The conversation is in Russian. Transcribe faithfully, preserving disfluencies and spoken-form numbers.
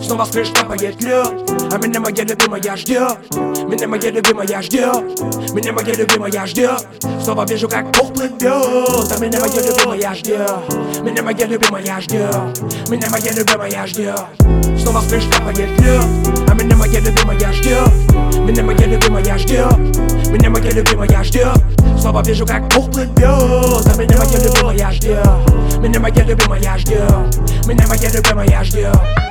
Снова с крыш капает лед, а меня моя любимая ждет. Меня моя любимая ждет. Меня моя любимая ждет. Снова вижу, как Бог плывет, а меня моя любимая ждет. Меня моя любимая ждет. Меня моя любимая ждет. Снова с крыш капает лед, а меня моя любимая ждет. Меня моя любимая ждет. Меня моя любимая ждет. Снова вижу, как Бог плывет, а меня моя любимая ждет. Меня моя любимая ждет. Меня моя любимая ждет.